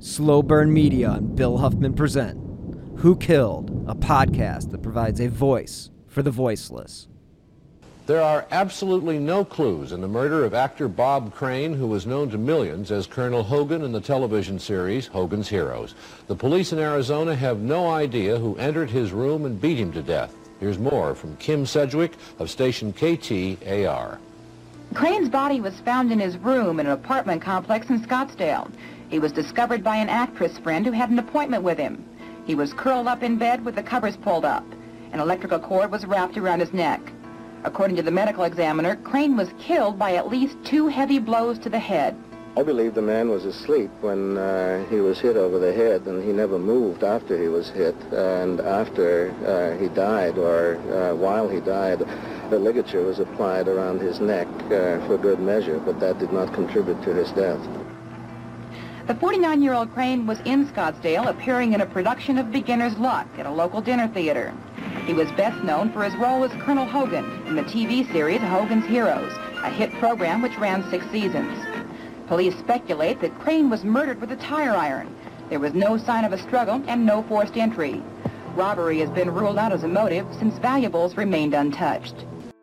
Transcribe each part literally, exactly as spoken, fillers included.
Slow Burn Media and Bill Huffman present Who Killed, a podcast that provides a voice for the voiceless. There are absolutely no clues in the murder of actor Bob Crane, who was known to millions as Colonel Hogan in the television series Hogan's Heroes. The police in Arizona have no idea who entered his room and beat him to death. Here's more from Kim Sedgwick of station K T A R. Crane's body was found in his room in an apartment complex in Scottsdale. He was discovered by an actress friend who had an appointment with him. He was curled up in bed with the covers pulled up. An electrical cord was wrapped around his neck. According to the medical examiner, Crane was killed by at least two heavy blows to the head. I believe the man was asleep when uh, he was hit over the head, and he never moved after he was hit. And after uh, he died, or uh, while he died, a ligature was applied around his neck uh, for good measure, but that did not contribute to his death. The forty-nine-year-old Crane was in Scottsdale appearing in a production of Beginner's Luck at a local dinner theater. He was best known for his role as Colonel Hogan in the T V series Hogan's Heroes, a hit program which ran six seasons. Police speculate that Crane was murdered with a tire iron. There was no sign of a struggle and no forced entry. Robbery has been ruled out as a motive since valuables remained untouched.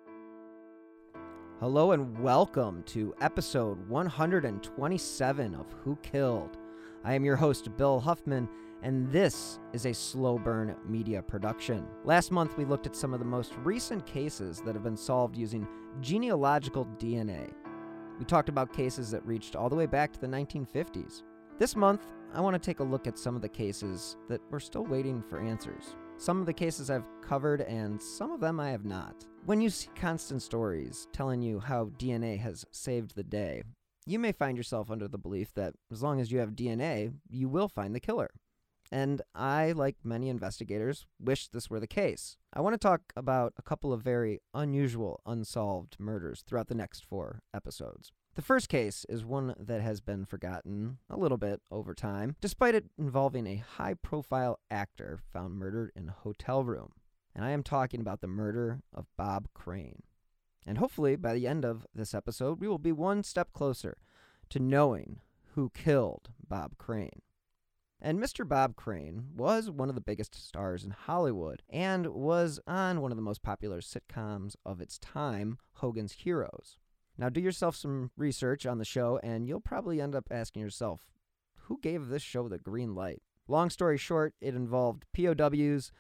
Hello and welcome to episode one hundred twenty-seven of Who Killed. I am your host, Bill Huffman, and this is a Slow Burn Media production. Last month, we looked at some of the most recent cases that have been solved using genealogical D N A. We talked about cases that reached all the way back to the nineteen fifties. This month, I want to take a look at some of the cases that we're still waiting for answers. Some of the cases I've covered and some of them I have not. When you see constant stories telling you how D N A has saved the day, you may find yourself under the belief that as long as you have D N A, you will find the killer. And I, like many investigators, wish this were the case. I want to talk about a couple of very unusual unsolved murders throughout the next four episodes. The first case is one that has been forgotten a little bit over time, despite it involving a high-profile actor found murdered in a hotel room. And I am talking about the murder of Bob Crane. And hopefully, by the end of this episode, we will be one step closer to knowing who killed Bob Crane. And Mister Bob Crane was one of the biggest stars in Hollywood and was on one of the most popular sitcoms of its time, Hogan's Heroes. Now, do yourself some research on the show, and you'll probably end up asking yourself, who gave this show the green light? Long story short, it involved P O Ws,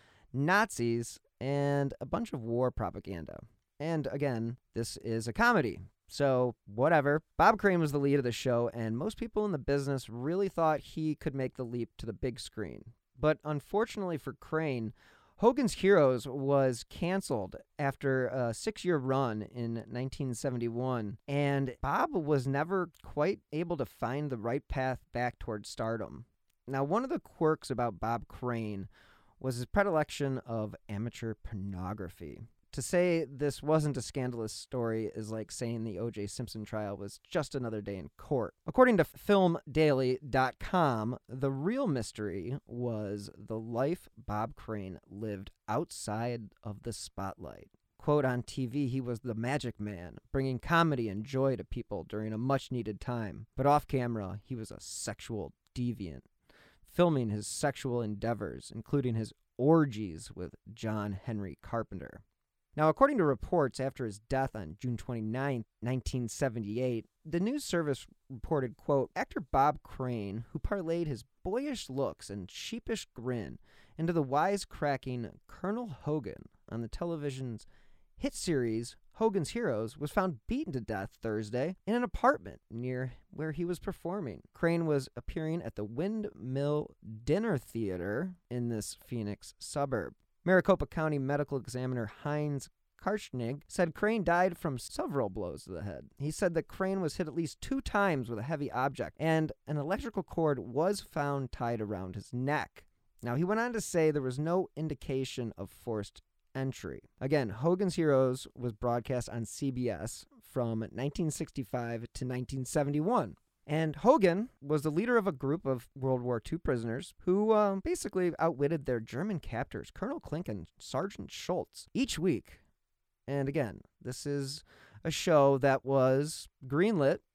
Nazis, and a bunch of war propaganda. And again, this is a comedy. So, whatever. Bob Crane was the lead of the show, and most people in the business really thought he could make the leap to the big screen. But unfortunately for Crane, Hogan's Heroes was canceled after a six-year run in nineteen seventy-one, and Bob was never quite able to find the right path back towards stardom. Now, one of the quirks about Bob Crane was his predilection of amateur pornography. To say this wasn't a scandalous story is like saying the O J Simpson trial was just another day in court. According to film daily dot com, the real mystery was the life Bob Crane lived outside of the spotlight. Quote, on T V, he was the magic man, bringing comedy and joy to people during a much-needed time. But off camera, he was a sexual deviant, filming his sexual endeavors, including his orgies with John Henry Carpenter. Now, according to reports, after his death on June twenty-ninth, nineteen seventy-eight, the news service reported, quote, actor Bob Crane, who parlayed his boyish looks and sheepish grin into the wisecracking Colonel Hogan on the television's hit series Hogan's Heroes, was found beaten to death Thursday in an apartment near where he was performing. Crane was appearing at the Windmill Dinner Theater in this Phoenix suburb. Maricopa County Medical Examiner Heinz Karchnig said Crane died from several blows to the head. He said that Crane was hit at least two times with a heavy object, and an electrical cord was found tied around his neck. Now, he went on to say there was no indication of forced entry. Again, Hogan's Heroes was broadcast on C B S from nineteen sixty-five to nineteen seventy-one. And Hogan was the leader of a group of World War Two prisoners who uh, basically outwitted their German captors, Colonel Klink and Sergeant Schultz, each week. And again, this is a show that was greenlit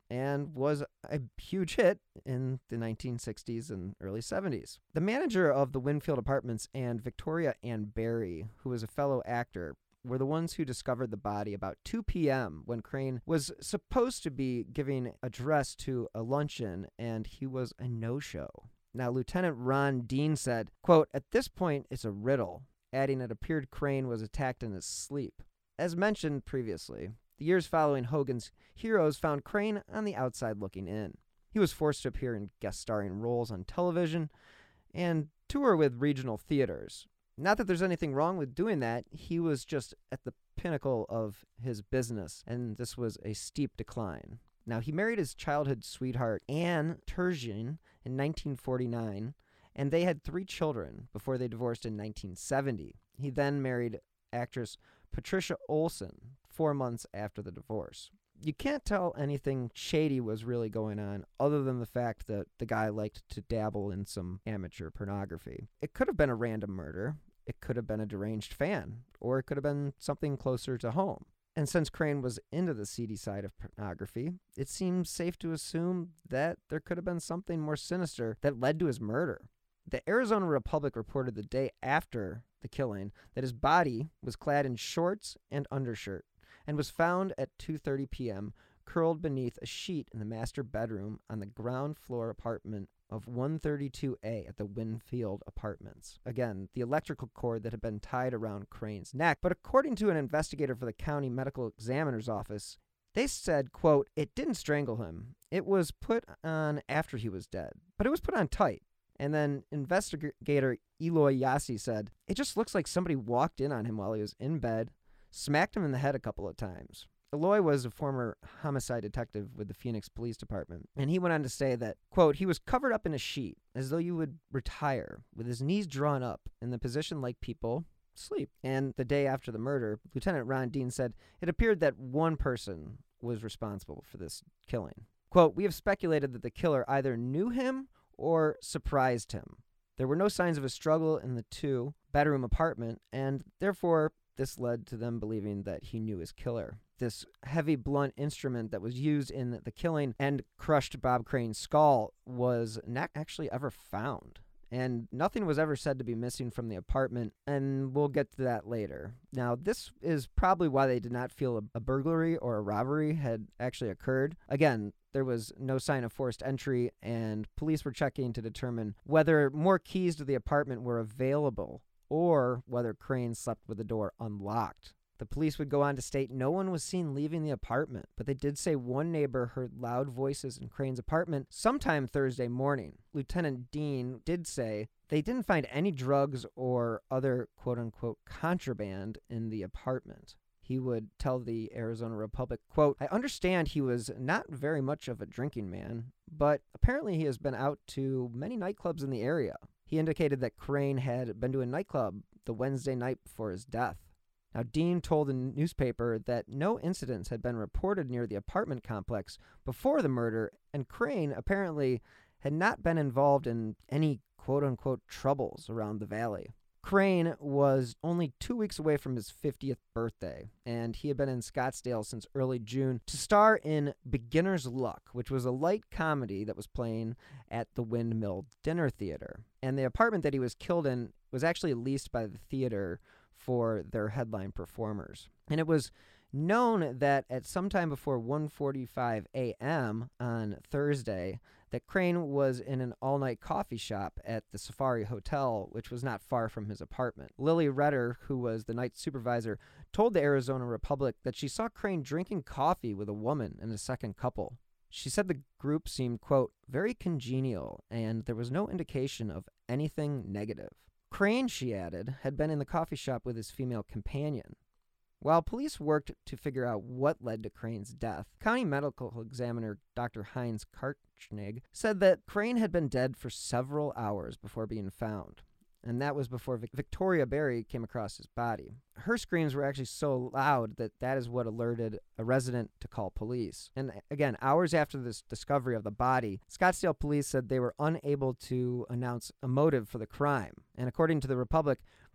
and was a huge hit in the nineteen sixties and early seventies. The manager of the Winfield Apartments and Victoria Ann Barry, who was a fellow actor, were the ones who discovered the body about two p.m. when Crane was supposed to be giving address to a luncheon, and he was a no-show. Now, Lieutenant Ron Dean said, quote, "At this point, it's a riddle," adding it appeared Crane was attacked in his sleep. As mentioned previously, the years following Hogan's Heroes found Crane on the outside looking in. He was forced to appear in guest starring roles on television and tour with regional theaters. Not that there's anything wrong with doing that, he was just at the pinnacle of his business, and this was a steep decline. Now, he married his childhood sweetheart, Anne Turgeon, in nineteen forty-nine, and they had three children before they divorced in nineteen seventy. He then married actress Patricia Olson four months after the divorce. You can't tell anything shady was really going on other than the fact that the guy liked to dabble in some amateur pornography. It could have been a random murder, it could have been a deranged fan, or it could have been something closer to home. And since Crane was into the seedy side of pornography, it seems safe to assume that there could have been something more sinister that led to his murder. The Arizona Republic reported the day after the killing that his body was clad in shorts and undershirt and was found at two thirty p.m. curled beneath a sheet in the master bedroom on the ground floor apartment of one thirty-two A at the Winfield Apartments. Again, the electrical cord that had been tied around Crane's neck, but according to an investigator for the county medical examiner's office, they said, quote, "It didn't strangle him. It was put on after he was dead, but it was put on tight." And then investigator Eloy Yassi said, "It just looks like somebody walked in on him while he was in bed, smacked him in the head a couple of times." Eloy was a former homicide detective with the Phoenix Police Department, and he went on to say that, quote, "He was covered up in a sheet, as though you would retire, with his knees drawn up, in the position like people sleep." And the day after the murder, Lieutenant Ron Dean said, "It appeared that one person was responsible for this killing." Quote, "We have speculated that the killer either knew him or surprised him. There were no signs of a struggle in the two-bedroom apartment, and therefore this led to them believing that he knew his killer." This heavy, blunt instrument that was used in the killing and crushed Bob Crane's skull was not actually ever found. And nothing was ever said to be missing from the apartment, and we'll get to that later. Now, this is probably why they did not feel a, a burglary or a robbery had actually occurred. Again, there was no sign of forced entry, and police were checking to determine whether more keys to the apartment were available or whether Crane slept with the door unlocked. The police would go on to state no one was seen leaving the apartment, but they did say one neighbor heard loud voices in Crane's apartment sometime Thursday morning. Lieutenant Dean did say they didn't find any drugs or other quote-unquote contraband in the apartment. He would tell the Arizona Republic, quote, "I understand he was not very much of a drinking man, but apparently he has been out to many nightclubs in the area." He indicated that Crane had been to a nightclub the Wednesday night before his death. Now, Dean told the newspaper that no incidents had been reported near the apartment complex before the murder, and Crane apparently had not been involved in any quote-unquote troubles around the valley. Crane was only two weeks away from his fiftieth birthday, and he had been in Scottsdale since early June to star in Beginner's Luck, which was a light comedy that was playing at the Windmill Dinner Theater. And the apartment that he was killed in was actually leased by the theater for their headline performers. And it was known that at some time before one forty-five a.m. on Thursday, that Crane was in an all-night coffee shop at the Safari Hotel, which was not far from his apartment. Lily Redder, who was the night supervisor, told the Arizona Republic that she saw Crane drinking coffee with a woman and a second couple. She said the group seemed, quote, "very congenial, and there was no indication of anything negative." Crane, she added, had been in the coffee shop with his female companion. While police worked to figure out what led to Crane's death, County Medical Examiner Doctor Heinz Karchnig said that Crane had been dead for several hours before being found, and that was before Vic- Victoria Barry came across his body. Her screams were actually so loud that that is what alerted a resident to call police. And again, hours after this discovery of the body, Scottsdale police said they were unable to announce a motive for the crime. And according to the Republic,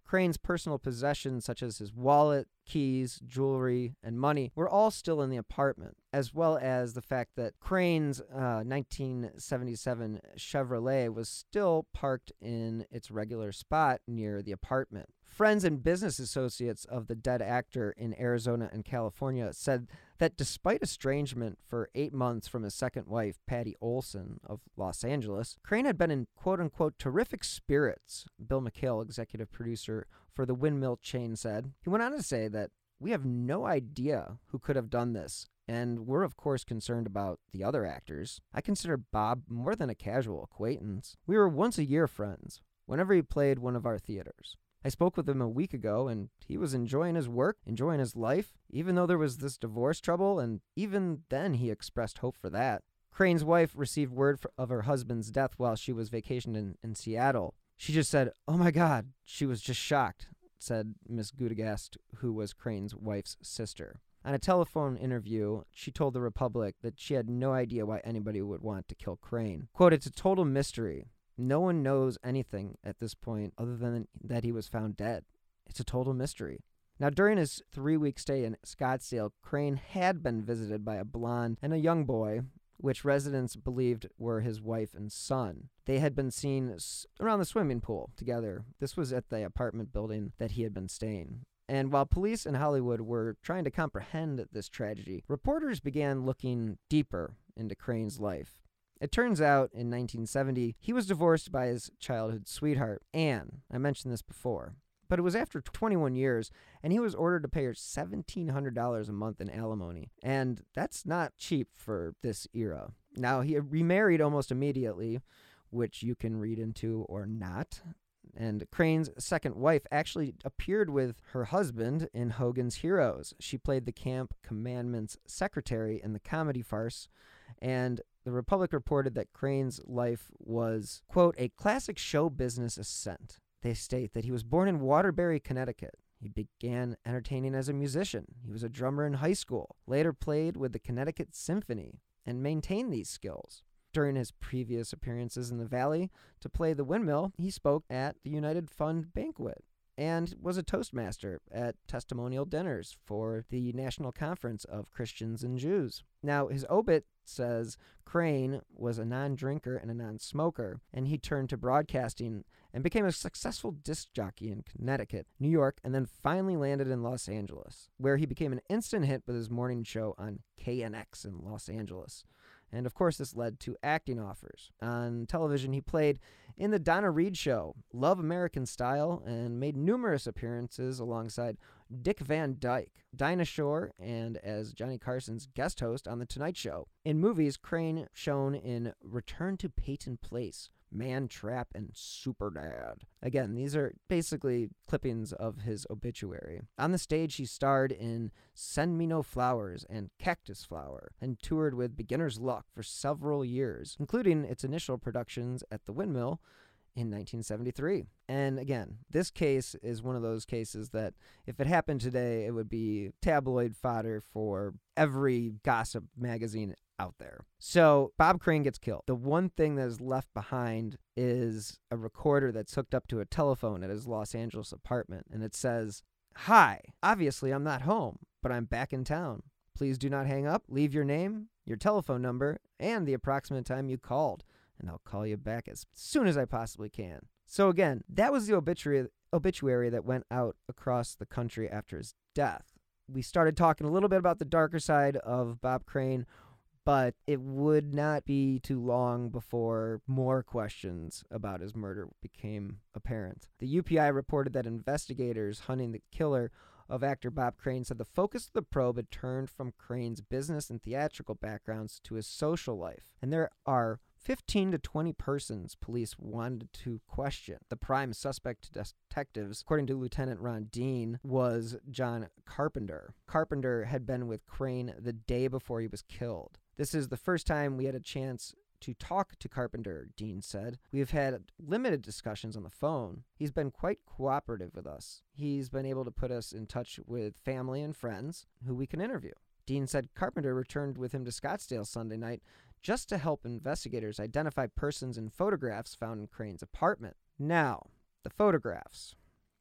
Crane's personal possessions, such as his wallet, keys, jewelry, and money, were all still in the apartment, as well as the fact that Crane's uh, nineteen seventy-seven Chevrolet was still parked in its regular spot near the apartment. Friends and business associates of the dead actor in Arizona and California said that despite estrangement for eight months from his second wife, Patty Olson of Los Angeles, Crane had been in quote-unquote terrific spirits, Bill McHale, executive producer for the Windmill chain, said. He went on to say that we have no idea who could have done this, and we're of course concerned about the other actors. I consider Bob more than a casual acquaintance. We were once a year friends, whenever he played one of our theaters. I spoke with him a week ago, and he was enjoying his work, enjoying his life, even though there was this divorce trouble, and even then he expressed hope for that. Crane's wife received word for, of her husband's death while she was vacationing in, in Seattle. She just said, "Oh my God," she was just shocked, said Miss Gudegast, who was Crane's wife's sister. On a telephone interview, she told the Republic that she had no idea why anybody would want to kill Crane. Quote, "It's a total mystery. No one knows anything at this point other than that he was found dead. It's a total mystery." Now, during his three-week stay in Scottsdale, Crane had been visited by a blonde and a young boy, which residents believed were his wife and son. They had been seen around the swimming pool together. This was at the apartment building that he had been staying. And while police in Hollywood were trying to comprehend this tragedy, reporters began looking deeper into Crane's life. It turns out, in nineteen seventy, he was divorced by his childhood sweetheart, Anne. I mentioned this before. But it was after twenty-one years, and he was ordered to pay her seventeen hundred dollars a month in alimony. And that's not cheap for this era. Now, he remarried almost immediately, which you can read into or not. And Crane's second wife actually appeared with her husband in Hogan's Heroes. She played the Camp Commandment's secretary in the comedy farce, and the Republic reported that Crane's life was, quote, "a classic show business ascent." They state that he was born in Waterbury, Connecticut. He began entertaining as a musician. He was a drummer in high school, later played with the Connecticut Symphony, and maintained these skills. During his previous appearances in the Valley to play the Windmill, he spoke at the United Fund banquet and was a Toastmaster at testimonial dinners for the National Conference of Christians and Jews. Now, his obit says Crane was a non-drinker and a non-smoker, and he turned to broadcasting and became a successful disc jockey in Connecticut, New York, and then finally landed in Los Angeles, where he became an instant hit with his morning show on K N X in Los Angeles. And of course, this led to acting offers. On television, he played in The Donna Reed Show, Love American Style, and made numerous appearances alongside Dick Van Dyke, Dinah Shore, and as Johnny Carson's guest host on The Tonight Show. In movies, Crane shown in Return to Peyton Place, Man Trap, and Superdad. Again, these are basically clippings of his obituary. On the stage, he starred in Send Me No Flowers and Cactus Flower, and toured with Beginner's Luck for several years, including its initial productions at the Windmill in nineteen seventy-three. And again, this case is one of those cases that if it happened today, it would be tabloid fodder for every gossip magazine out there. So Bob Crane gets killed. The one thing that is left behind is a recorder that's hooked up to a telephone at his Los Angeles apartment, and it says, "Hi, obviously I'm not home, but I'm back in town. Please do not hang up. Leave your name, your telephone number, and the approximate time you called, and I'll call you back as soon as I possibly can." So again, that was the obituary obituary that went out across the country after his death. We started talking a little bit about the darker side of Bob Crane, but it would not be too long before more questions about his murder became apparent. The U P I reported that investigators hunting the killer of actor Bob Crane said the focus of the probe had turned from Crane's business and theatrical backgrounds to his social life, and there are fifteen to twenty persons police wanted to question. The prime suspect to detectives, according to Lieutenant Ron Dean, was John Carpenter. Carpenter had been with Crane the day before he was killed. This is the first time we had a chance to talk to Carpenter, Dean said. We have had limited discussions on the phone. He's been quite cooperative with us. He's been able to put us in touch with family and friends who we can interview. Dean said Carpenter returned with him to Scottsdale Sunday night just to help investigators identify persons in photographs found in Crane's apartment. Now, the photographs.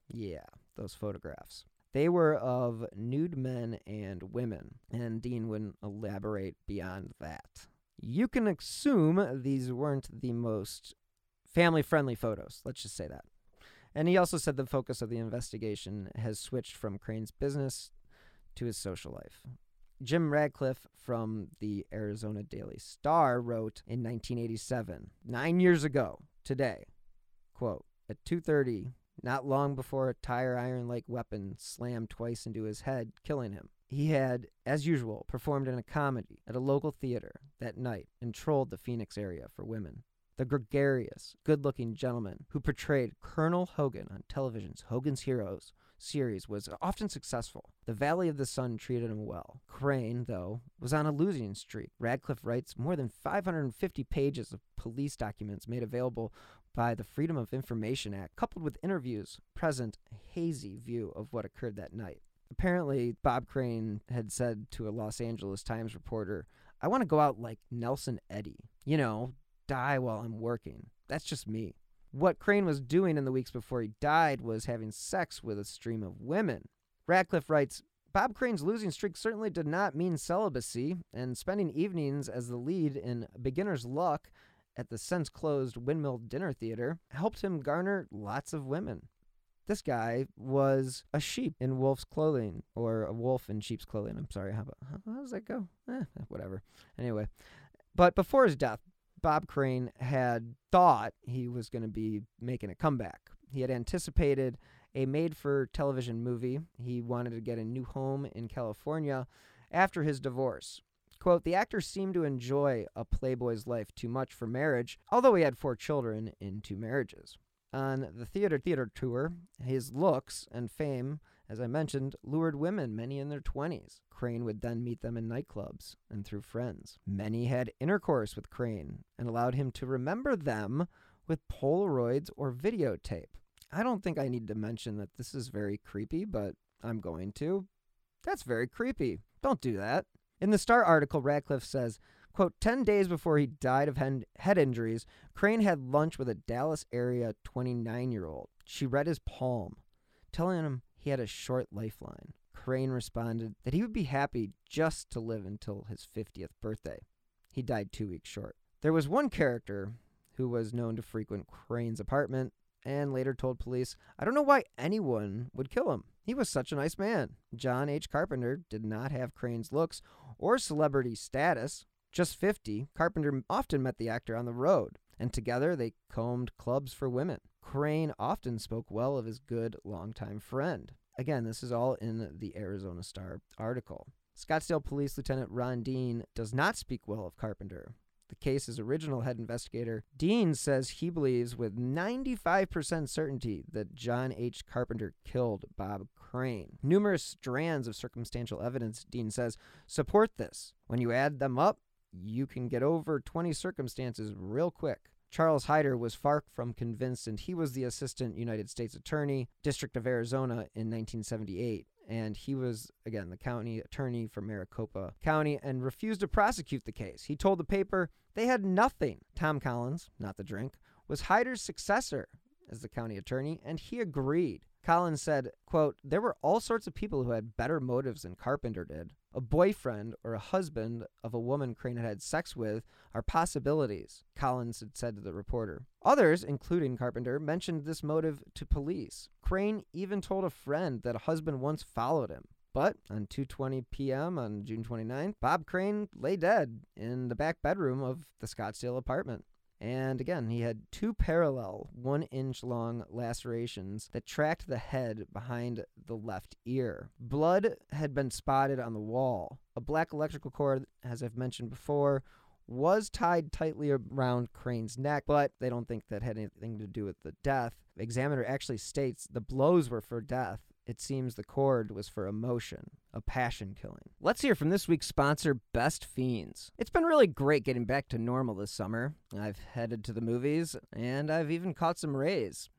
Yeah, those photographs. They were of nude men and women, and Dean wouldn't elaborate beyond that. You can assume these weren't the most family-friendly photos, let's just say that. And he also said the focus of the investigation has switched from Crane's business to his social life. Jim Radcliffe from the Arizona Daily Star wrote in nineteen eighty-seven, nine years ago today, quote, at two thirty, not long before a tire iron-like weapon slammed twice into his head, killing him, he had, as usual, performed in a comedy at a local theater that night and trolled the Phoenix area for women. The gregarious, good-looking gentleman who portrayed Colonel Hogan on television's Hogan's Heroes series was often successful. The Valley of the Sun treated him well. Crane, though, was on a losing streak. Radcliffe writes more than five hundred fifty pages of police documents made available by the Freedom of Information Act, coupled with interviews, present a hazy view of what occurred that night. Apparently, Bob Crane had said to a Los Angeles Times reporter, "I want to go out like Nelson Eddy. You know, die while I'm working. That's just me." What Crane was doing in the weeks before he died was having sex with a stream of women. Radcliffe writes, Bob Crane's losing streak certainly did not mean celibacy, and spending evenings as the lead in Beginner's Luck at the since-closed Windmill Dinner Theater helped him garner lots of women. This guy was a sheep in wolf's clothing, or a wolf in sheep's clothing. I'm sorry, how, about, how, how does that go? Eh, whatever. Anyway, but before his death, Bob Crane had thought he was going to be making a comeback. He had anticipated a made-for-television movie. He wanted to get a new home in California after his divorce. Quote, the actor seemed to enjoy a playboy's life too much for marriage, although he had four children in two marriages. On the theater theater tour, his looks and fame, as I mentioned, lured women, many in their twenties. Crane would then meet them in nightclubs and through friends. Many had intercourse with Crane and allowed him to remember them with Polaroids or videotape. I don't think I need to mention that this is very creepy, but I'm going to. That's very creepy. Don't do that. In the Star article, Radcliffe says, quote, ten days before he died of head injuries, Crane had lunch with a Dallas area twenty-nine-year-old. She read his palm, telling him he had a short lifeline. Crane responded that he would be happy just to live until his fiftieth birthday. He died two weeks short. There was one character who was known to frequent Crane's apartment and later told police, I don't know why anyone would kill him. He was such a nice man. John H. Carpenter did not have Crane's looks or celebrity status. Just fifty, Carpenter often met the actor on the road, and together they combed clubs for women. Crane often spoke well of his good longtime friend. Again, this is all in the Arizona Star article. Scottsdale Police Lieutenant Ron Dean does not speak well of Carpenter. The case's original head investigator, Dean, says he believes with ninety-five percent certainty that John H. Carpenter killed Bob Crane. Numerous strands of circumstantial evidence, Dean says, support this. When you add them up, you can get over twenty circumstances real quick. Charles Hyder was far from convinced, and he was the Assistant United States Attorney, District of Arizona, in nineteen seventy-eight. And he was, again, the county attorney for Maricopa County and refused to prosecute the case. He told the paper they had nothing. Tom Collins, not the drink, was Hyder's successor as the county attorney, and he agreed. Collins said, quote, there were all sorts of people who had better motives than Carpenter did. A boyfriend or a husband of a woman Crane had had sex with are possibilities, Collins had said to the reporter. Others, including Carpenter, mentioned this motive to police. Crane even told a friend that a husband once followed him. But on two twenty p.m. on June twenty-ninth, Bob Crane lay dead in the back bedroom of the Scottsdale apartment. And again, he had two parallel one-inch long lacerations that tracked the head behind the left ear. Blood had been spotted on the wall. A black electrical cord, as I've mentioned before, was tied tightly around Crane's neck, but they don't think that had anything to do with the death. The examiner actually states the blows were for death. It seems the cord was for emotion, a passion killing. Let's hear from this week's sponsor, Best Fiends. It's been really great getting back to normal this summer. I've headed to the movies, and I've even caught some rays.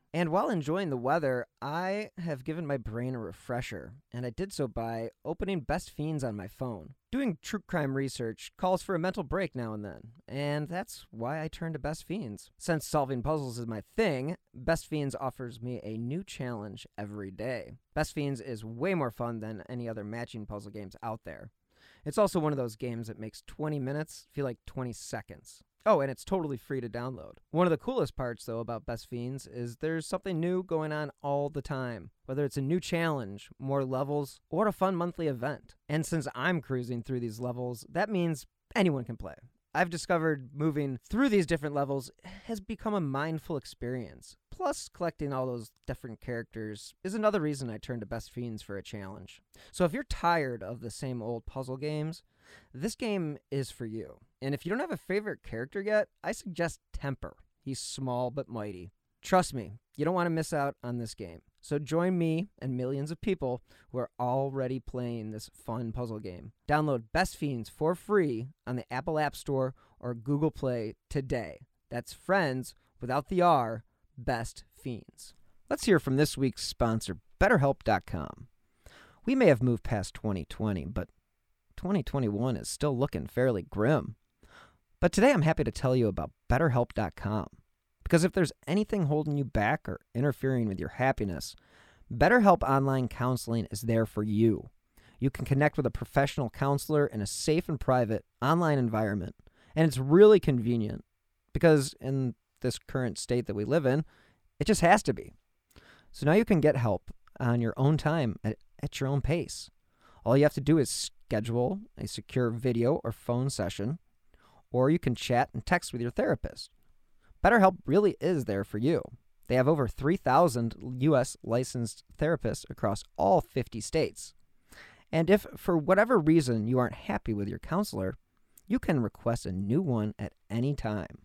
And while enjoying the weather, I have given my brain a refresher, and I did so by opening Best Fiends on my phone. Doing true crime research calls for a mental break now and then, and that's why I turned to Best Fiends. Since solving puzzles is my thing, Best Fiends offers me a new challenge every day. Best Fiends is way more fun than any other matching puzzle games out there. It's also one of those games that makes twenty minutes feel like twenty seconds. Oh, and it's totally free to download. One of the coolest parts, though, about Best Fiends is there's something new going on all the time. Whether it's a new challenge, more levels, or a fun monthly event. And since I'm cruising through these levels, that means anyone can play. I've discovered moving through these different levels has become a mindful experience. Plus, collecting all those different characters is another reason I turned to Best Fiends for a challenge. So if you're tired of the same old puzzle games, this game is for you. And if you don't have a favorite character yet, I suggest Temper. He's small but mighty. Trust me, you don't want to miss out on this game. So join me and millions of people who are already playing this fun puzzle game. Download Best Fiends for free on the Apple App Store or Google Play today. That's friends without the R, Best Fiends. Let's hear from this week's sponsor, BetterHelp dot com. We may have moved past twenty twenty, but twenty twenty-one is still looking fairly grim. But today I'm happy to tell you about BetterHelp dot com. Because if there's anything holding you back or interfering with your happiness, BetterHelp Online Counseling is there for you. You can connect with a professional counselor in a safe and private online environment. And it's really convenient because in this current state that we live in, it just has to be. So now you can get help on your own time at, at your own pace. All you have to do is schedule a secure video or phone session, or you can chat and text with your therapist. BetterHelp really is there for you. They have over three thousand U S licensed therapists across all fifty states. And if, for whatever reason, you aren't happy with your counselor, you can request a new one at any time.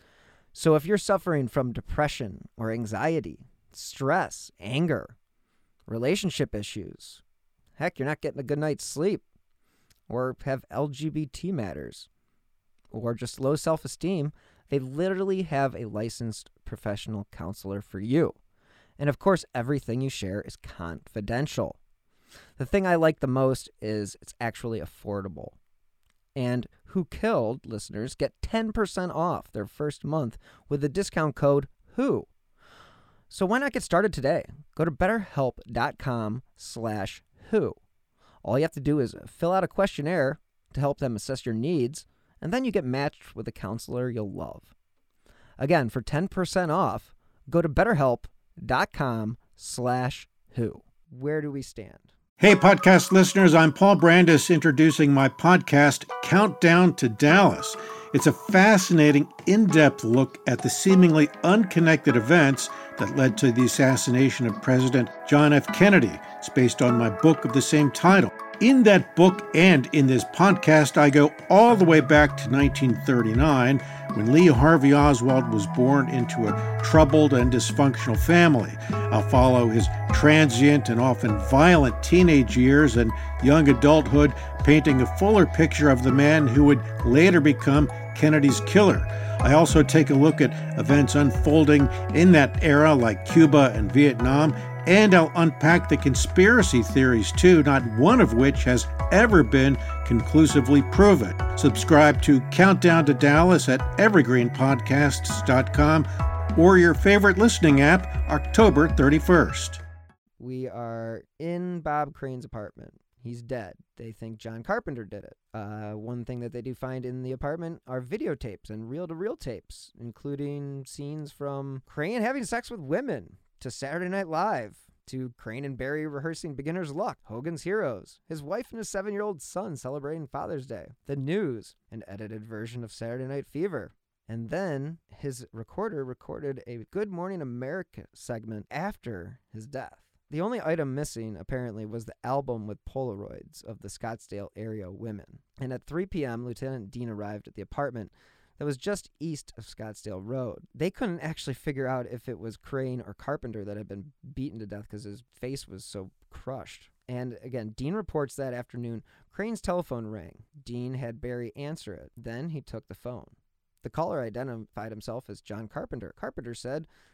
So if you're suffering from depression or anxiety, stress, anger, relationship issues, heck, you're not getting a good night's sleep, or have L G B T matters, or just low self-esteem, they literally have a licensed professional counselor for you. And of course, everything you share is confidential. The thing I like the most is it's actually affordable. And Who Killed listeners get ten percent off their first month with the discount code WHO. So why not get started today? Go to betterhelp.com slash who. All you have to do is fill out a questionnaire to help them assess your needs, and then you get matched with a counselor you'll love. Again, for ten percent off, go to betterhelp.com slash who. Where do we stand? Hey, podcast listeners, I'm Paul Brandis introducing my podcast, Countdown to Dallas. It's a fascinating, in-depth look at the seemingly unconnected events that led to the assassination of President John F. Kennedy. It's based on my book of the same title. In that book and in this podcast, I go all the way back to nineteen thirty-nine, when Lee Harvey Oswald was born into a troubled and dysfunctional family. I'll follow his transient and often violent teenage years and young adulthood, painting a fuller picture of the man who would later become Kennedy's killer. I also take a look at events unfolding in that era, like Cuba and Vietnam, and I'll unpack the conspiracy theories too, not one of which has ever been conclusively proven. Subscribe to Countdown to Dallas at evergreen podcasts dot com or your favorite listening app, October thirty-first. We are in Bob Crane's apartment. He's dead. They think John Carpenter did it. Uh, one thing that they do find in the apartment are videotapes and reel-to-reel tapes, including scenes from Crane having sex with women, to Saturday Night Live, to Crane and Barry rehearsing Beginner's Luck, Hogan's Heroes, his wife and his seven-year-old son celebrating Father's Day, the news, an edited version of Saturday Night Fever. And then his recorder recorded a Good Morning America segment after his death. The only item missing, apparently, was the album with Polaroids of the Scottsdale area women. And at three p.m., Lieutenant Dean arrived at the apartment that was just east of Scottsdale Road. They couldn't actually figure out if it was Crane or Carpenter that had been beaten to death because his face was so crushed. And again, Dean reports that afternoon, Crane's telephone rang. Dean had Barry answer it. Then he took the phone. The caller identified himself as John Carpenter. Carpenter said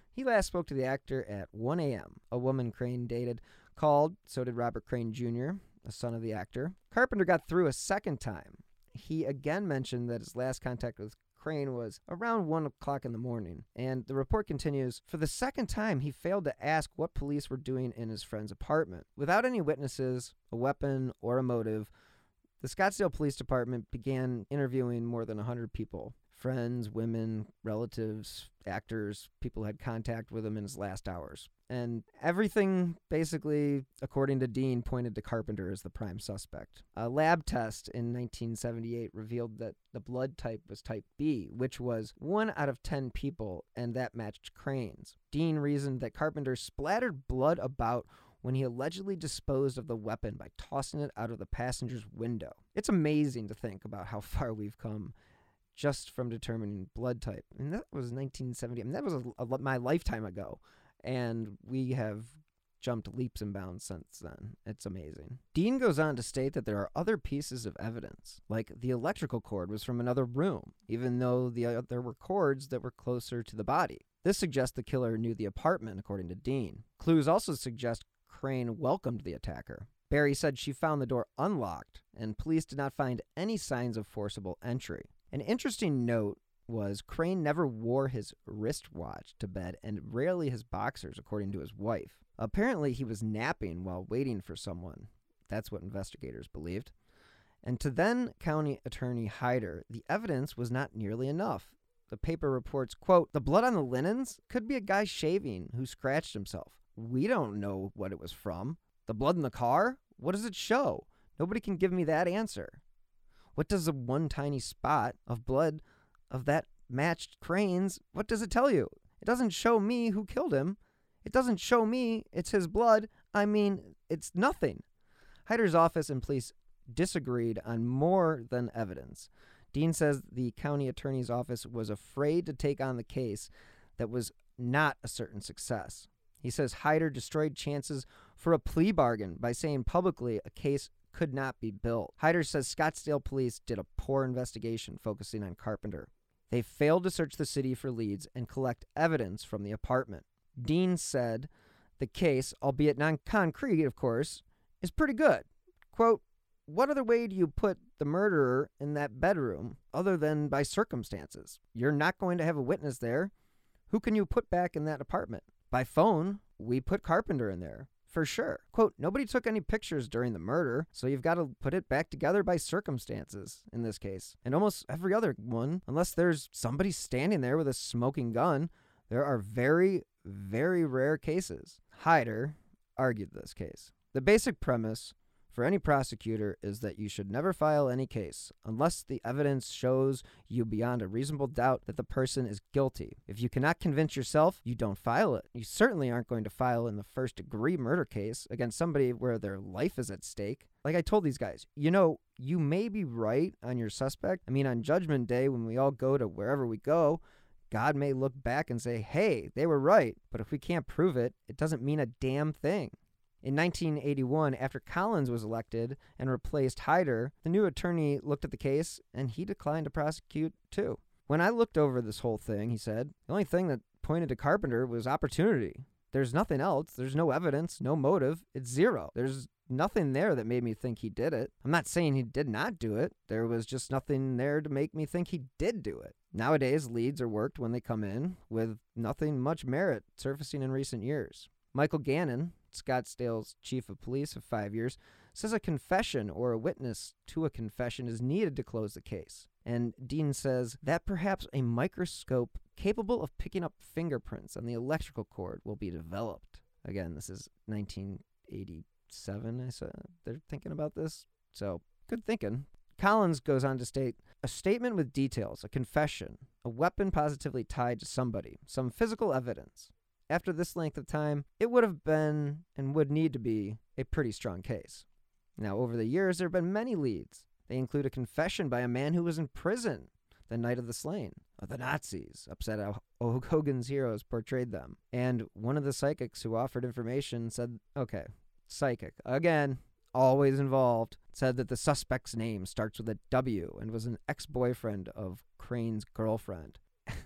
He last spoke to the actor at one a.m. A woman Crane dated called, so did Robert Crane Junior, a son of the actor. Carpenter got through a second time. He again mentioned that his last contact with Crane was around one o'clock in the morning, and the report continues, for the second time he failed to ask what police were doing in his friend's apartment. Without any witnesses, a weapon, or a motive, the Scottsdale Police Department began interviewing more than one hundred people. Friends, women, relatives, actors, people who had contact with him in his last hours. And everything, basically, according to Dean, pointed to Carpenter as the prime suspect. A lab test in nineteen seventy-eight revealed that the blood type was type B, which was one out of ten people, and that matched Crane's. Dean reasoned that Carpenter splattered blood about when he allegedly disposed of the weapon by tossing it out of the passenger's window. It's amazing to think about how far we've come just from determining blood type. And that was nineteen seventy. I mean, that was a, a, my lifetime ago. And we have jumped leaps and bounds since then. It's amazing. Dean goes on to state that there are other pieces of evidence, like the electrical cord was from another room, even though the, uh, there were cords that were closer to the body. This suggests the killer knew the apartment, according to Dean. Clues also suggest Crane welcomed the attacker. Barry said she found the door unlocked, and police did not find any signs of forcible entry. An interesting note was Crane never wore his wristwatch to bed and rarely his boxers, according to his wife. Apparently, he was napping while waiting for someone. That's what investigators believed. And to then County Attorney Hyder, the evidence was not nearly enough. The paper reports, quote, the blood on the linens could be a guy shaving who scratched himself. We don't know what it was from. The blood in the car? What does it show? Nobody can give me that answer. What does the one tiny spot of blood of that matched Crane's, what does it tell you? It doesn't show me who killed him. It doesn't show me it's his blood. I mean, it's nothing. Hyder's office and police disagreed on more than evidence. Dean says the county attorney's office was afraid to take on the case that was not a certain success. He says Hyder destroyed chances for a plea bargain by saying publicly a case could not be built. Hyder says Scottsdale police did a poor investigation focusing on Carpenter. They failed to search the city for leads and collect evidence from the apartment. Dean said the case, albeit non-concrete, of course, is pretty good. Quote, what other way do you put the murderer in that bedroom other than by circumstances? You're not going to have a witness there. Who can you put back in that apartment? By phone, we put Carpenter in there. For sure. Quote, nobody took any pictures during the murder, so you've got to put it back together by circumstances in this case. And almost every other one, unless there's somebody standing there with a smoking gun, there are very, very rare cases. Hyder argued this case. The basic premise for any prosecutor is that you should never file any case unless the evidence shows you beyond a reasonable doubt that the person is guilty. If you cannot convince yourself, you don't file it. You certainly aren't going to file in the first-degree murder case against somebody where their life is at stake. Like I told these guys, you know, you may be right on your suspect. I mean, on Judgment Day, when we all go to wherever we go, God may look back and say, hey, they were right. But if we can't prove it, it doesn't mean a damn thing. In nineteen eighty-one, after Collins was elected and replaced Hyder, the new attorney looked at the case and he declined to prosecute too. When I looked over this whole thing, he said, the only thing that pointed to Carpenter was opportunity. There's nothing else. There's no evidence, no motive. It's zero. There's nothing there that made me think he did it. I'm not saying he did not do it. There was just nothing there to make me think he did do it. Nowadays, leads are worked when they come in with nothing much merit surfacing in recent years. Michael Gannon, Scottsdale's chief of police of five years, says a confession or a witness to a confession is needed to close the case. And Dean says that perhaps a microscope capable of picking up fingerprints on the electrical cord will be developed. Again, this is nineteen eighty-seven, I said. They're thinking about this. So, good thinking. Collins goes on to state, a statement with details, a confession, a weapon positively tied to somebody, some physical evidence. After this length of time, it would have been and would need to be a pretty strong case. Now, over the years, there have been many leads. They include a confession by a man who was in prison the night of the slaying of the Nazis, upset how Hogan's heroes portrayed them. And one of the psychics who offered information said, okay, psychic, again, always involved, said that the suspect's name starts with a W and was an ex-boyfriend of Crane's girlfriend.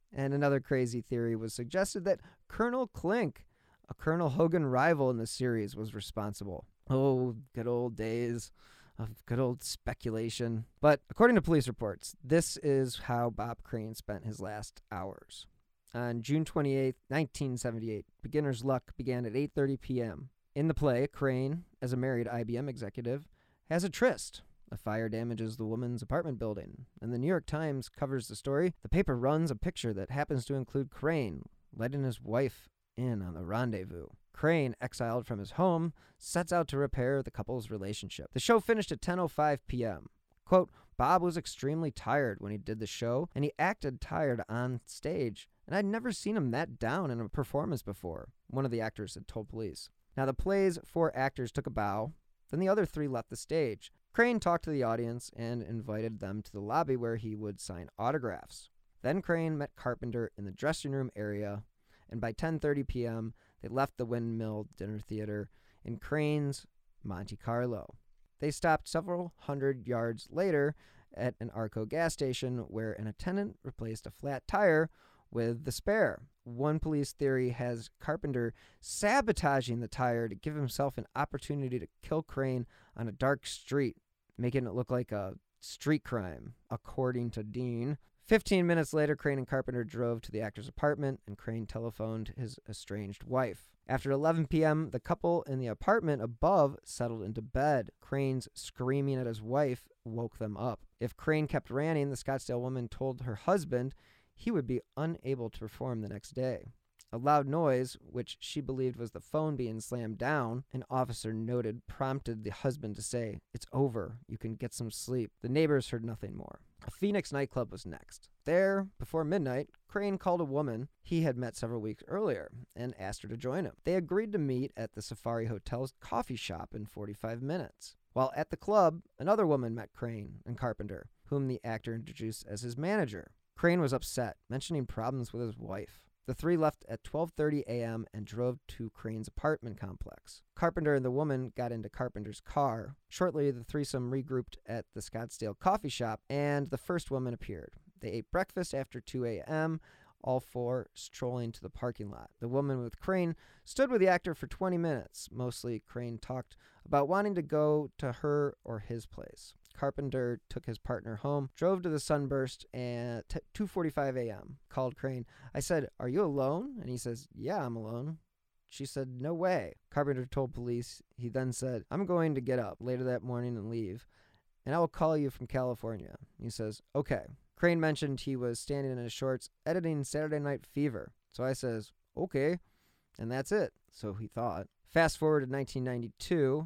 And another crazy theory was suggested that Colonel Klink, a Colonel Hogan rival in the series, was responsible. Oh, good old days of good old speculation. But according to police reports, this is how Bob Crane spent his last hours. On June twenty-eighth, nineteen seventy-eight, Beginner's Luck began at eight thirty p.m. In the play, Crane, as a married I B M executive, has a tryst. A fire damages the woman's apartment building, and the New York Times covers the story. The paper runs a picture that happens to include Crane letting his wife in on the rendezvous. Crane, exiled from his home, sets out to repair the couple's relationship. The show finished at ten oh five p.m. Quote, Bob was extremely tired when he did the show, and he acted tired on stage, and I'd never seen him that down in a performance before, one of the actors had told police. Now, the play's four actors took a bow, then the other three left the stage. Crane talked to the audience and invited them to the lobby where he would sign autographs. Then Crane met Carpenter in the dressing room area, and by ten thirty p.m., they left the Windmill Dinner Theater in Crane's Monte Carlo. They stopped several hundred yards later at an Arco gas station where an attendant replaced a flat tire with the spare. One police theory has Carpenter sabotaging the tire to give himself an opportunity to kill Crane on a dark street, making it look like a street crime, according to Dean. Fifteen minutes later, Crane and Carpenter drove to the actor's apartment, and Crane telephoned his estranged wife. After eleven p.m., the couple in the apartment above settled into bed. Crane's screaming at his wife woke them up. If Crane kept ranting, the Scottsdale woman told her husband he would be unable to perform the next day. A loud noise, which she believed was the phone being slammed down, an officer noted, prompted the husband to say, "It's over. You can get some sleep." The neighbors heard nothing more. A Phoenix nightclub was next. There, before midnight, Crane called a woman he had met several weeks earlier and asked her to join him. They agreed to meet at the Safari Hotel's coffee shop in forty-five minutes. While at the club, another woman met Crane and Carpenter, whom the actor introduced as his manager. Crane was upset, mentioning problems with his wife. The three left at twelve thirty a.m. and drove to Crane's apartment complex. Carpenter and the woman got into Carpenter's car. Shortly, the threesome regrouped at the Scottsdale coffee shop, and the first woman appeared. They ate breakfast after two a.m., all four strolling to the parking lot. The woman with Crane stood with the actor for twenty minutes. Mostly, Crane talked about wanting to go to her or his place. Carpenter took his partner home, drove to the Sunburst at two forty-five a.m., called Crane. I said, "Are you alone?" And he says, "Yeah, I'm alone." She said, "No way." Carpenter told police. He then said, "I'm going to get up later that morning and leave, and I will call you from California." He says, "Okay." Crane mentioned he was standing in his shorts editing Saturday Night Fever. So I says, "Okay." And that's it. So he thought. Fast forward to nineteen ninety-two,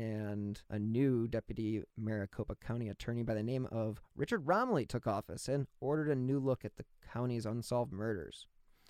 and a new deputy Maricopa County attorney by the name of Richard Romley took office and ordered a new look at the county's unsolved murders.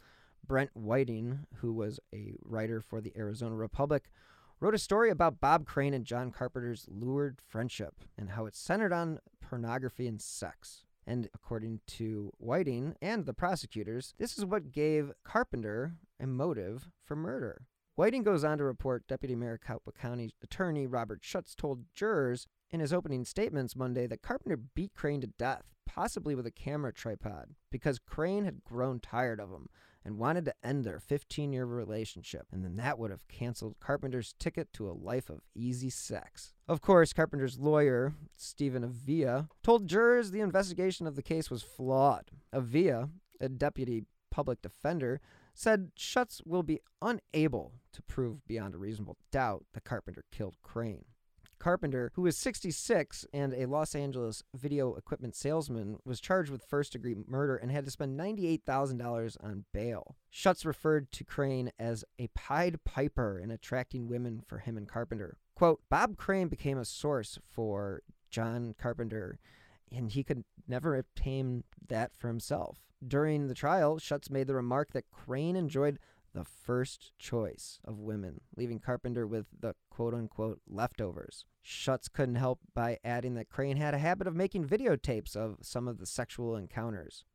Brent Whiting, who was a writer for the Arizona Republic, wrote a story about Bob Crane and John Carpenter's lurid friendship and how it centered on pornography and sex. And according to Whiting and the prosecutors, this is what gave Carpenter a motive for murder. Whiting goes on to report Deputy Maricopa County Attorney Robert Schutz told jurors in his opening statements Monday that Carpenter beat Crane to death, possibly with a camera tripod, because Crane had grown tired of him and wanted to end their fifteen-year relationship, and then that would have canceled Carpenter's ticket to a life of easy sex. Of course, Carpenter's lawyer, Stephen Avila, told jurors the investigation of the case was flawed. Avila, a deputy public defender, said Schutz will be unable to prove beyond a reasonable doubt that Carpenter killed Crane. Carpenter, who was sixty-six and a Los Angeles video equipment salesman, was charged with first-degree murder and had to spend ninety-eight thousand dollars on bail. Schutz referred to Crane as a Pied Piper in attracting women for him and Carpenter. Quote, "Bob Crane became a source for John Carpenter, and he could never obtain that for himself." During the trial, Schutz made the remark that Crane enjoyed the first choice of women, leaving Carpenter with the quote-unquote leftovers. Schutz couldn't help by adding that Crane had a habit of making videotapes of some of the sexual encounters.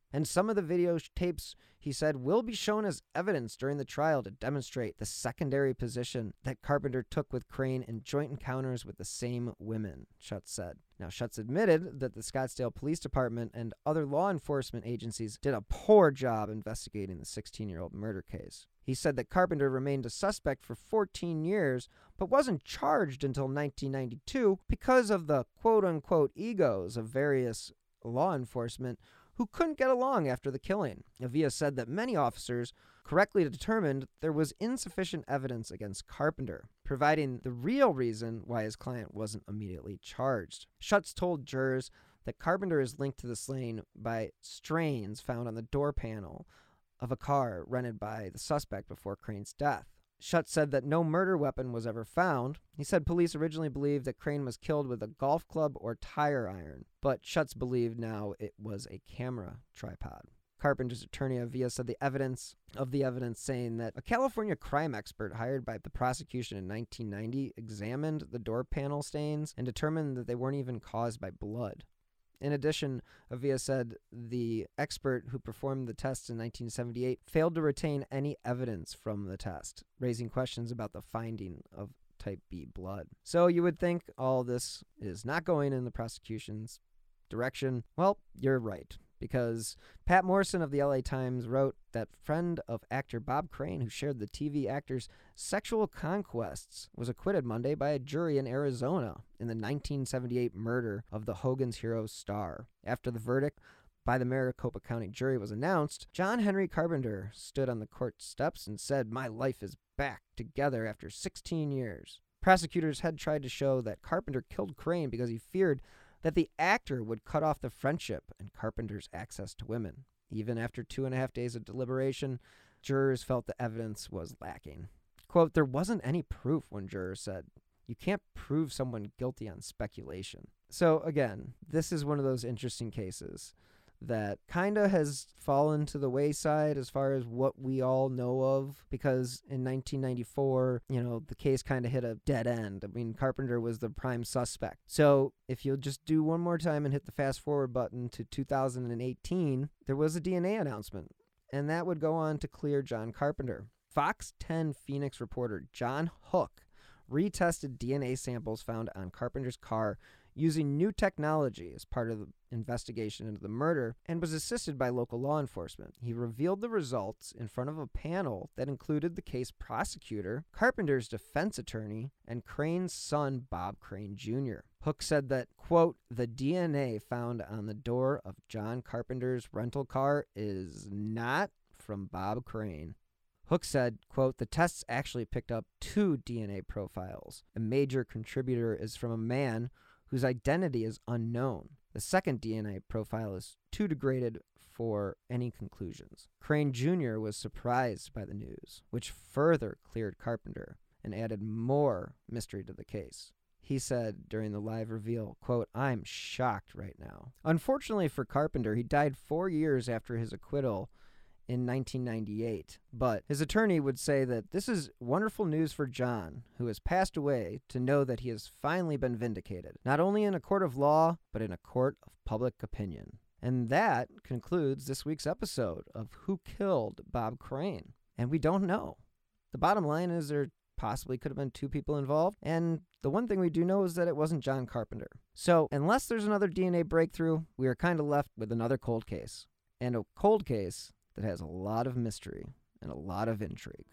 And some of the video tapes, he said, will be shown as evidence during the trial to demonstrate the secondary position that Carpenter took with Crane in joint encounters with the same women, Schutz said. Now, Schutz admitted that the Scottsdale Police Department and other law enforcement agencies did a poor job investigating the sixteen-year-old murder case. He said that Carpenter remained a suspect for fourteen years, but wasn't charged until nineteen ninety-two because of the quote-unquote egos of various law enforcement who couldn't get along after the killing. Avia said that many officers correctly determined there was insufficient evidence against Carpenter, providing the real reason why his client wasn't immediately charged. Schutz told jurors that Carpenter is linked to the slaying by strains found on the door panel of a car rented by the suspect before Crane's death. Schutz said that no murder weapon was ever found. He said police originally believed that Crane was killed with a golf club or tire iron, but Schutz believed now it was a camera tripod. Carpenter's attorney Avia said the evidence of the evidence saying that a California crime expert hired by the prosecution in nineteen ninety examined the door panel stains and determined that they weren't even caused by blood. In addition, Avia said the expert who performed the test in nineteen seventy-eight failed to retain any evidence from the test, raising questions about the finding of type B blood. So you would think all this is not going in the prosecution's direction. Well, you're right, because Pat Morrison of the L A Times wrote that friend of actor Bob Crane, who shared the T V actor's sexual conquests, was acquitted Monday by a jury in Arizona in the nineteen seventy-eight murder of the Hogan's Heroes star. After the verdict by the Maricopa County jury was announced, John Henry Carpenter stood on the court steps and said, "My life is back together after sixteen years. Prosecutors had tried to show that Carpenter killed Crane because he feared that the actor would cut off the friendship and Carpenter's access to women. Even after two and a half days of deliberation, jurors felt the evidence was lacking. Quote, there wasn't any proof, one juror said. You can't prove someone guilty on speculation. So again, this is one of those interesting cases that kind of has fallen to the wayside as far as what we all know of, because in nineteen ninety-four, you know, the case kind of hit a dead end. I mean, Carpenter was the prime suspect. So if you'll just do one more time and hit the fast forward button to two thousand eighteen, there was a D N A announcement, and that would go on to clear John Carpenter. Fox ten Phoenix reporter John Hook retested D N A samples found on Carpenter's car using new technology as part of the investigation into the murder, and was assisted by local law enforcement. He revealed the results in front of a panel that included the case prosecutor, Carpenter's defense attorney, and Crane's son, Bob Crane Junior Hook said that, quote, the D N A found on the door of John Carpenter's rental car is not from Bob Crane. Hook said, quote, the tests actually picked up two D N A profiles. A major contributor is from a man whose identity is unknown. The second D N A profile is too degraded for any conclusions. Crane Junior was surprised by the news, which further cleared Carpenter and added more mystery to the case. He said during the live reveal, quote, I'm shocked right now. Unfortunately for Carpenter, he died four years after his acquittal in nineteen ninety-eight, but his attorney would say that this is wonderful news for John, who has passed away, to know that he has finally been vindicated, not only in a court of law, but in a court of public opinion. And that concludes this week's episode of Who Killed Bob Crane? And we don't know. The bottom line is there possibly could have been two people involved, and the one thing we do know is that it wasn't John Carpenter. So unless there's another D N A breakthrough, we are kind of left with another cold case. And a cold case that has a lot of mystery and a lot of intrigue.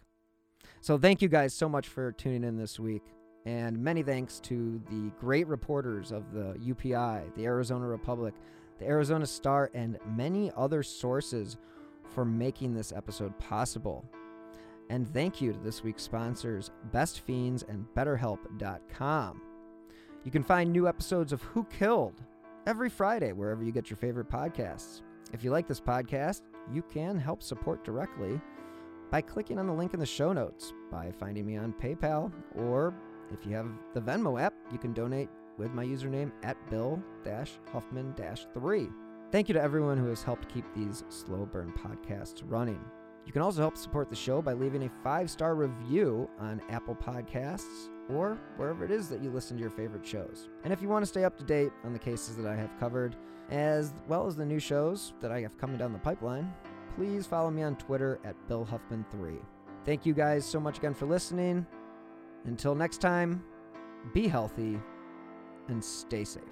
So thank you guys so much for tuning in this week, and many thanks to the great reporters of the U P I, the Arizona Republic, the Arizona Star, and many other sources for making this episode possible. And thank you to this week's sponsors, Best Fiends and BetterHelp dot com. You can find new episodes of Who Killed every Friday wherever you get your favorite podcasts. If you like this podcast, you can help support directly by clicking on the link in the show notes, by finding me on PayPal, or if you have the Venmo app, you can donate with my username at Bill Huffman three. Thank you to everyone who has helped keep these Slow Burn podcasts running. You can also help support the show by leaving a five-star review on Apple Podcasts or wherever it is that you listen to your favorite shows. And if you want to stay up to date on the cases that I have covered, as well as the new shows that I have coming down the pipeline, please follow me on Twitter at Bill Huffman three. Thank you guys so much again for listening. Until next time, be healthy and stay safe.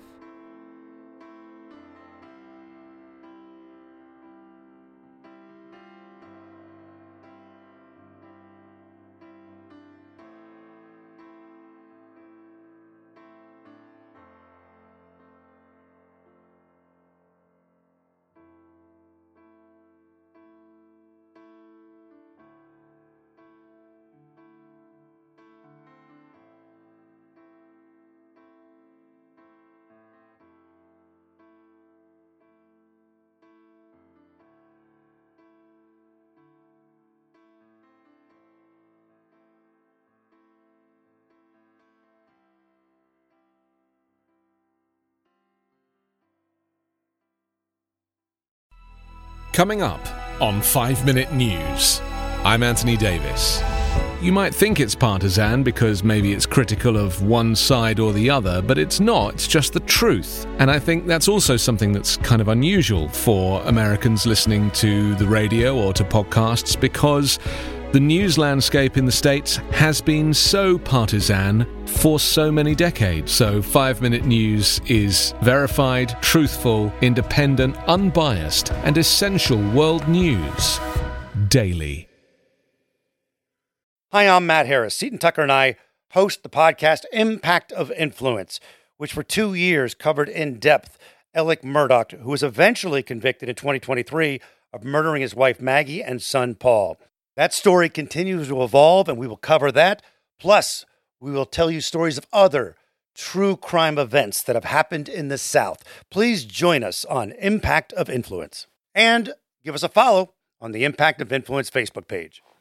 Coming up on five minute News, I'm Anthony Davis. You might think it's partisan because maybe it's critical of one side or the other, but it's not. It's just the truth. And I think that's also something that's kind of unusual for Americans listening to the radio or to podcasts, because the news landscape in the States has been so partisan for so many decades. So five minute News is verified, truthful, independent, unbiased, and essential world news daily. Hi, I'm Matt Harris. Seton Tucker and I host the podcast Impact of Influence, which for two years covered in depth Alec Murdaugh, who was eventually convicted in twenty twenty-three of murdering his wife Maggie and son Paul. That story continues to evolve, and we will cover that. Plus, we will tell you stories of other true crime events that have happened in the South. Please join us on Impact of Influence. And give us a follow on the Impact of Influence Facebook page.